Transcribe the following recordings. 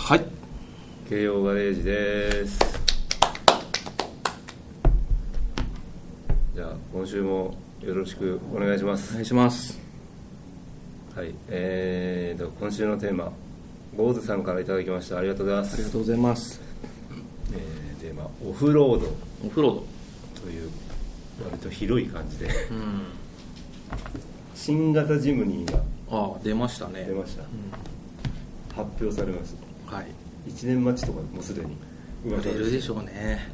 はい、 慶応ガレージです。じゃあ今週もよろしくお願いします。 お願いします。 はい、今週のテーマ、坊主さんからいただきました。ありがとうございます。 ありがとうございます。 テーマ、オフロードという割と広い感じで、新型ジムニーが出ましたね。 出ました、発表されました。 はい、 1年待ちとかもうすでに売れるでしょうね。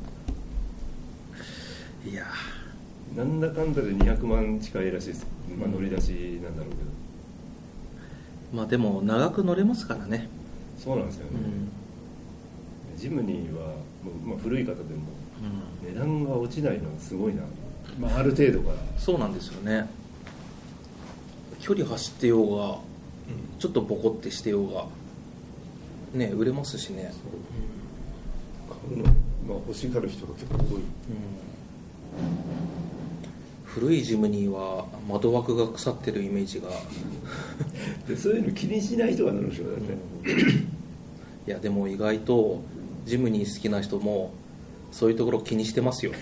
いやなんだかんだで200万近いらしいです。乗り出しなんだろうけど、 でも長く乗れますからね。 そうなんですよね、ジムニーはもう、古い方でも値段が落ちないのはすごいな、ある程度から。 そうなんですよね。距離走ってようが、ちょっとボコってしてようがね、売れますしね。 買うの、欲しがる人が結構多い。 古いジムニーは窓枠が腐ってるイメージがでそういうの気にしない人が乗るでしょ、だって、 いやでも意外とジムニー好きな人もそういうところ気にしてますよ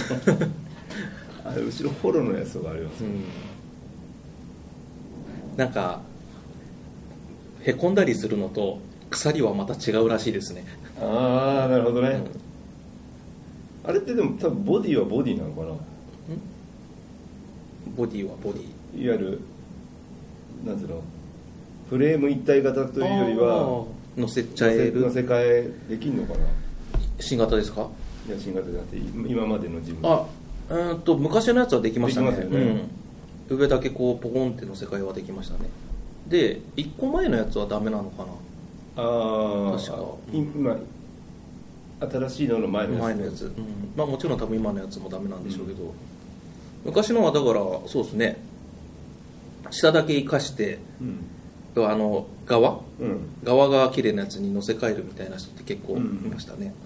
後ろフォローのやつとかありますよ、 なんかへこんだりするのと鎖はまた違うらしいですね。 ああ、なるほどね、あれってでも多分ボディはボディなのかな。 ボディはボディ、 いわゆるなんつうの、フレーム一体型というよりは乗せちゃえる、 乗せ替えできるのかな。 新型ですか。 いや、新型じゃなくて今までのジム。 昔のやつはできましたね。 できますよね、 上だけこうポコンって乗せ替えはできましたね。で1個前のやつはダメなのかな。確か今新しいのの前のやつ、 もちろん多分今のやつもダメなんでしょうけど、昔のはだからそうですね、下だけ生かして、側が綺麗なやつに乗せ替えるみたいな人って結構いましたね。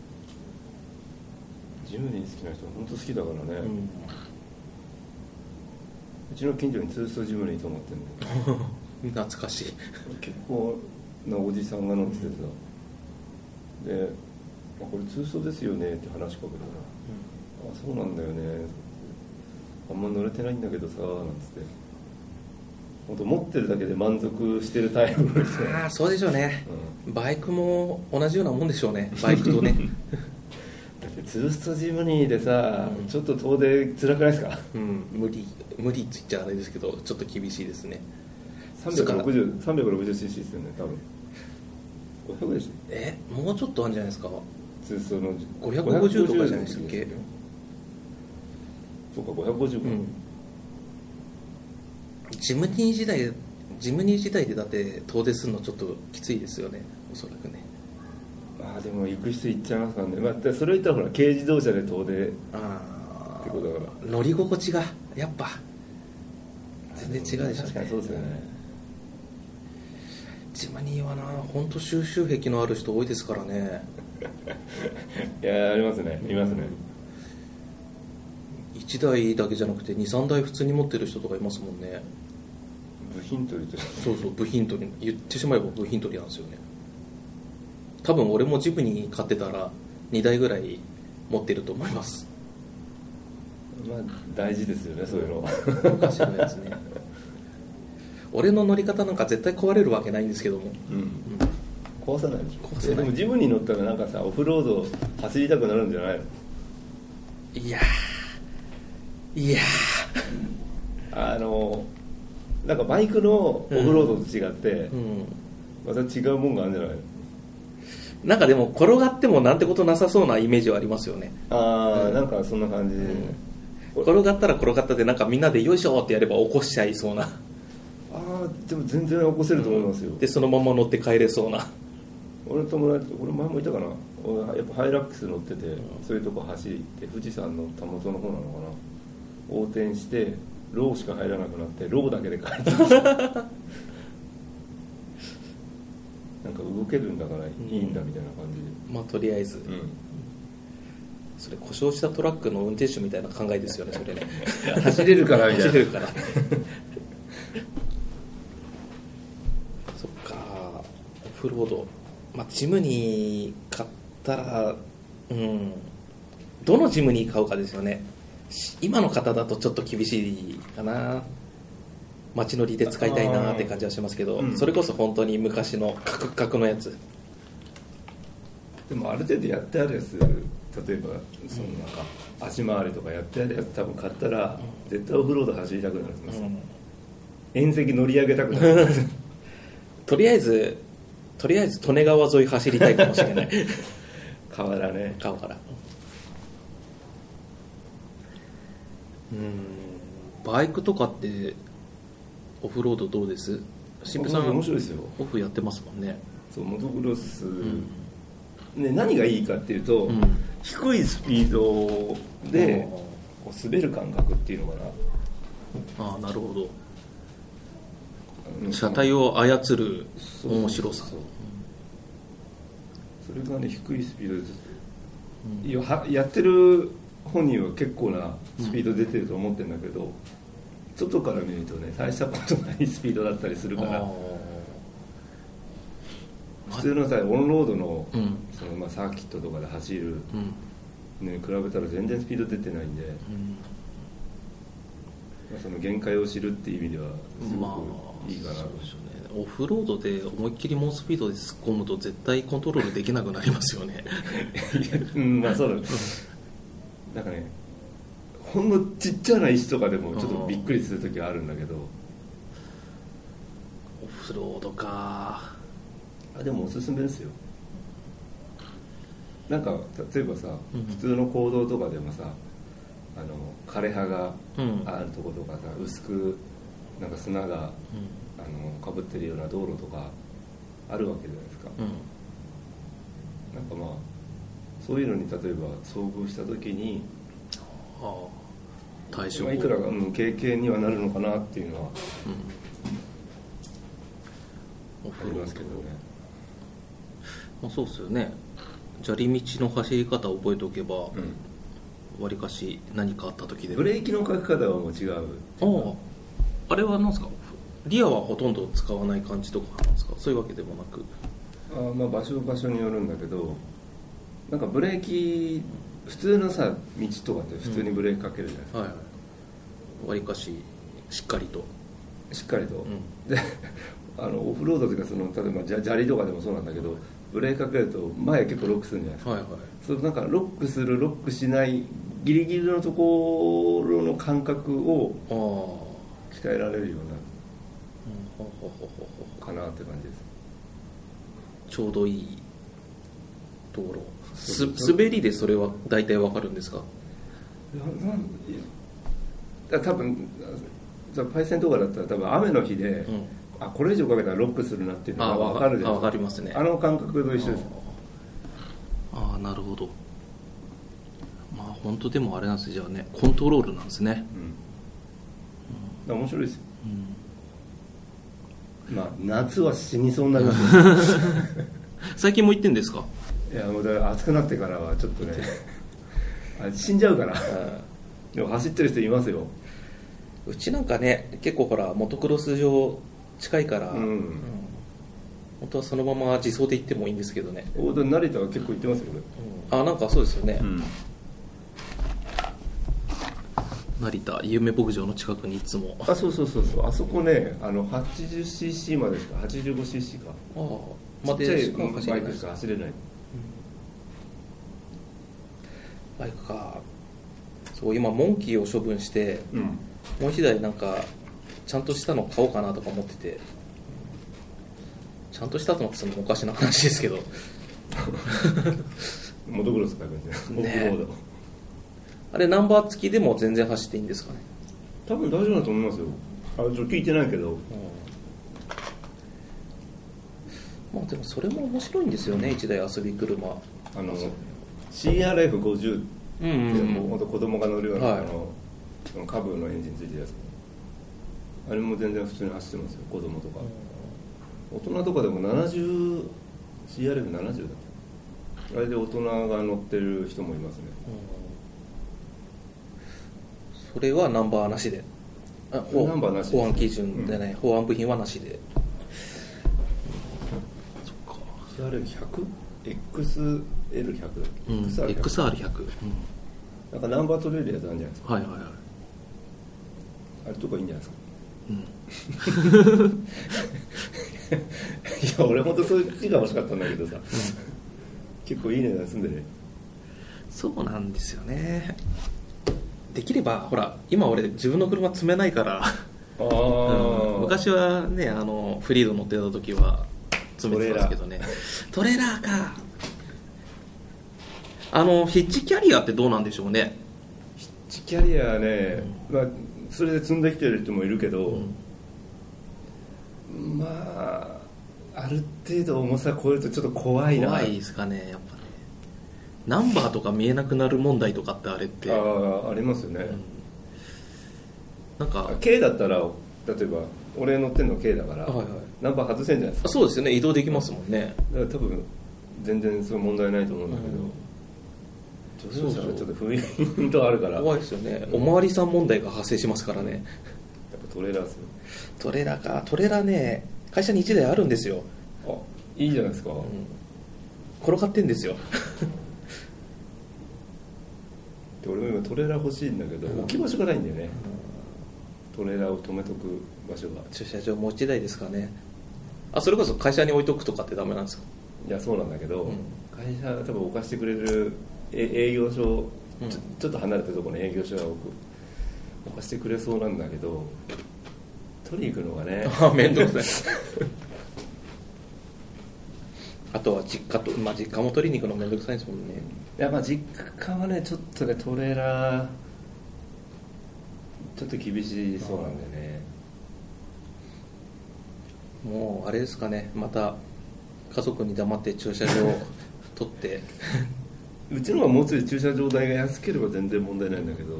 ジムニー好きな人は本当好きだからね、うちの近所にツーストジムニーと思ってるんだけど懐かしい結構なおじさんが乗っててさ、でこれツーストですよねって話しかけたら、そうなんだよね、あんま乗れてないんだけどさなんつって、本当持ってるだけで満足してるタイプの人。 そうでしょうね、バイクも同じようなもんでしょうね、バイクとねだってツーストジムニーでさ、ちょっと遠出辛くないですか。 無理って言っちゃあれですけど、ちょっと厳しいですね。 360cc ですよね、多分。500でしょ。もうちょっとあるんじゃないですか。 ツーストの 550とかじゃないでしたっけ。 そうか、550か、 ジムニー時代でだって遠出するのちょっときついですよね、おそらくね。 でも行く人行っちゃいますからね、それ言ったらほら軽自動車で遠出ってことだから、 乗り心地がやっぱ全然違うでしょうね。 確かにそうですよね。 ジムニーはな、本当収集癖のある人多いですからねいや、ありますね、いますね。 1台だけじゃなくて 2,3 台普通に持ってる人とかいますもんね。 部品取りとして、 そう部品取り、言ってしまえば部品取りなんですよね。多分俺もジムニー買ってたら2台ぐらい持ってると思います。 大事ですよね、そういうの昔のやつね俺の乗り方なんか絶対壊れるわけないんですけども、 壊さないでしょ。でもジムに乗ったらなんかさ、オフロード走りたくなるんじゃないの。 いやなんかバイクのオフロードと違って、また違うもんがあるんじゃないの。 なんかでも転がってもなんてことなさそうなイメージはありますよね。 なんかそんな感じで、 転がったら転がったで、なんかみんなでよいしょってやれば起こしちゃいそうな。 でも全然起こせると思いますよ、 でそのまま乗って帰れそうな。 俺の友達、俺前もいたかな、やっぱハイラックス乗ってて、そういうとこ走って富士山のたもとの方なのかな、横転してローしか入らなくなってローだけで帰ってきたなんか動けるんだからいいんだみたいな感じで、 とりあえず、それ故障したトラックの運転手みたいな考えですよね、それね走れるからみたいな走れるからそっか、オフロードジムニー買ったら、どのジムニー買うかですよね。今の方だとちょっと厳しいかな。街乗りで使いたいなって感じはしますけど、それこそ本当に昔のカクカクのやつ。 でもある程度やってあるやつ、例えばそのなんか足回りとかやってあるやつ多分買ったら絶対オフロード走りたくなるんですよ、縁石乗り上げたくなるとりあえず利根川沿い走りたいかもしれない河原ね、 川から。バイクとかってオフロードどうです？新婦さん面白いですよ。 オフやってますもんね。 そうモトクロス、ね、何がいいかっていうと、低いスピードでこう滑る感覚っていうのかな。 ああ、なるほど。車体を操る面白さ。 それがね、低いスピードです、やってる本人は結構なスピード出てると思ってるんだけど、外から見るとね、大したことないスピードだったりするから、普通のさオンロードの、そのサーキットとかで走る、ね、比べたら全然スピード出てないんで、その限界を知るっていう意味ではすごくいいかなと。 オフロードで思いっきり猛スピードで突っ込むと絶対コントロールできなくなりますよねまあそうだ、なんかね、ほんのちっちゃな石とかでもちょっとびっくりする時はあるんだけど、 オフロードか。 でもおすすめですよ。なんか例えばさ、普通の公道とかでもさ、枯れ葉があるところとかさ、薄くなんか砂がかぶってるような道路とかあるわけじゃないですか、なんかまあそういうのに例えば遭遇した時に対処法いくらが経験にはなるのかなっていうのはありますけどね。 そうっすよね。砂利道の走り方を覚えておけば、わりかし何かあった時でブレーキのかけ方はもう違う。 あれは何ですか？リアはほとんど使わない感じとかなんですか？そういうわけでもなく。 まあ場所によるんだけど、なんかブレーキ普通のさ道とかって普通にブレーキかけるじゃないですか、 わりかししっかりと、でオフロードというか、その例えば砂利とかでもそうなんだけど、ブレーキかけると前結構ロックするんじゃないですか、そうなんかロックするロックしないギリギリのところの感覚を鍛えられるようなかなって感じです。 ちょうどいい道路。滑りでそれは大体わかるんですか？ 多分パイセンとかだったら多分雨の日で、これ以上かけたらロックするなっていうのが分かるじゃないですか。 分かりますね。 あの感覚と一緒です。 なるほど。本当でもあれなんですよ、じゃあね、コントロールなんですね。 面白いですよ。夏は死にそうになりますよ最近も行ってんですか？ いや、もう暑くなってからはちょっとね死んじゃうからでも走ってる人いますよ。 うちなんかね、結構ほらモトクロス場近いから、本当はそのまま自走で行ってもいいんですけどね。 成田は結構行ってますよね。 なんかそうですよね、成田夢牧場の近くにいつも。 そうあそこね、80cc までしか 85cc かちっちゃいバイクしか走れない。 バイクか。そう今モンキーを処分して、もう一台なんかちゃんとしたの買おうかなとか思ってて、ちゃんとしたのってそのおかしな話ですけどモトクロス買いますね。オフロード、 あれナンバー付きでも全然走っていいんですかね？ 多分大丈夫だと思いますよ。聞いてないけど、 でもそれも面白いんですよね、一台遊び車。 CRF50 ってもう本当子供が乗るような、カブのエンジンついてるやつ、あれも全然普通に走ってますよ、子供とか。大人とかでも70 CRF70 だった、あれで大人が乗ってる人もいますね。 それはナンバーなしで、 ナンバーなし保安基準でね、保安部品はなしで、そっか。 CR100？XL100？ XR100、 なんかナンバー取れるやつあるんじゃないですか。 はいはいはい。 あれとかいいんじゃないですか。いや俺本当そういう機が欲しかったんだけどさ、結構いい値段すんでね。 そうなんですよね。できればほら今俺自分の車積めないから昔はねフリード乗ってた時は積めてたんですけどね。トレーラーか。ヒッチキャリアってどうなんでしょうね。 ヒッチキャリアはね、まあそれで積んできてる人もいるけど、まあある程度重さ超えるとちょっと怖いな。 怖いですかね、やっぱね。ナンバーとか見えなくなる問題とかってあれってありますよね、 なんか K だったら例えば俺乗ってるの K だから、ナンバー外せんじゃないですか。 そうですよね、移動できますもんね。 だから多分全然そういう問題ないと思うんだけど、女性車はちょっと不意とあるから怖いですよね。おまわりさん問題が発生しますからね。 やっぱトレーラーですよ。 トレーラーか。トレーラーね、会社に1台あるんですよ。 あ、いいじゃないですか、 転がってんですよ。 で俺も今トレーラー欲しいんだけど、置き場所がないんだよね、トレーラーを止めとく場所が。 駐車場もう1台ですかね。それこそ会社に置いとくとかってダメなんですか。 いやそうなんだけど、会社は多分置かしてくれる営業所、ちょっと離れたところに営業所は置かしてくれそうなんだけど、取りに行くのがね面倒くさい。あとは実家も取りに行くの面倒くさいですもんね。 いやまあ実家はねちょっとねトレーラーちょっと厳しそうなんでね。 もうあれですかね、また家族に黙って駐車場を取ってうちのはもうちょい駐車場代が安ければ全然問題ないんだけど、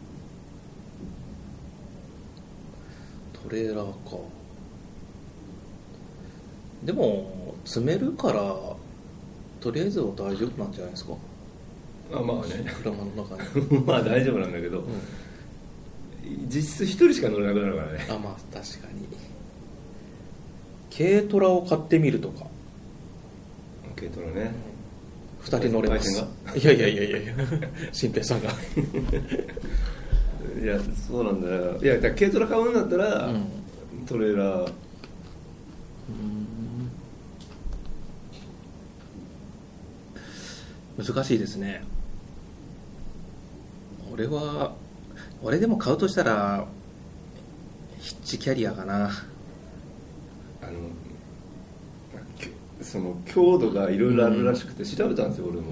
トレーラーか。でも積めるからとりあえずは大丈夫なんじゃないですか。 まあね車の中にまあ大丈夫なんだけど、実質一人しか乗れなくなるからね。 まあ確かに。軽トラを買ってみるとか。 軽トラね、 2人乗れます。いや新平さんがいやそうなんだよ。いやだから軽トラ買うんだったら、トレーラー難しいですね。俺でも買うとしたらヒッチキャリアかな。 その強度がいろいろあるらしくて調べたんですよ、俺も、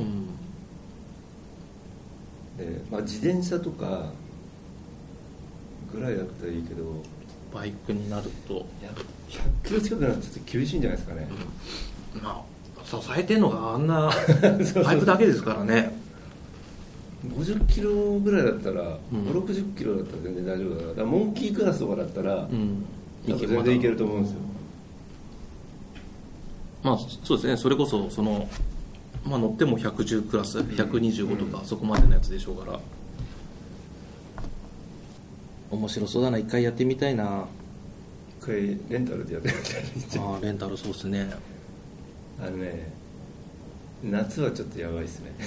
で、自転車とかぐらいだったらいいけど、 バイクになると 100キロ近くなるとちょっと厳しいんじゃないですかね。 支えてんのがあんなパイプだけですからね。 50キロぐらいだったら、560キロだったら全然大丈夫だから、だからモンキークラスとかだったら、全然いけると思うんですよ。 そうですね。それこそ乗っても110クラス125とか、そこまでのやつでしょうから。面白そうだな。一回やってみたいな。 一回レンタルでやってみたい。 レンタルそうですね。 夏はちょっとやばいですね。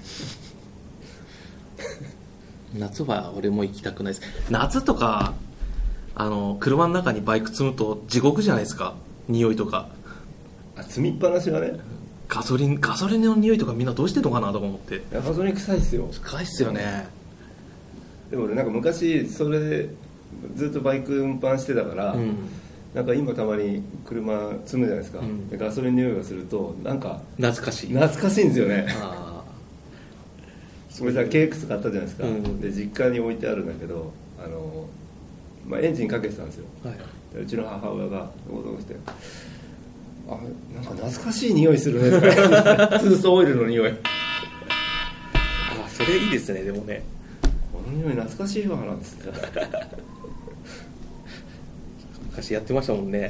夏は俺も行きたくないです。夏とか車の中にバイク積むと地獄じゃないですか。匂いとか積みっぱなしがね。 ガソリンの匂いとかみんなどうしてんのかなとか思って。 ガソリン臭いっすよ。 臭いっすよね。 でも俺なんか昔それでずっとバイク運搬してたから、なんか今たまに車積むじゃないですか、でガソリンの匂いがするとなんか懐かしいんですよね。俺さ KX 買ったじゃないですか、で実家に置いてあるんだけどエンジンかけてたんですよ、でうちの母親がどうしてなんか懐かしい匂いするねとかツースオイルの匂いそれいいですね。でもね、 この匂い懐かしいわなんつって昔やってましたもんね。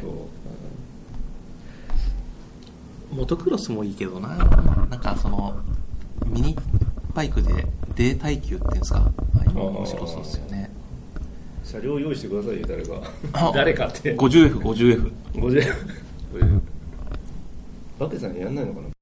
モトクロスもいいけどな。なんかミニバイクでデー耐久っていうんですか、面白そうですよね。 車両用意してくださいよ誰かって。 50F 50 バケさんやんないのかな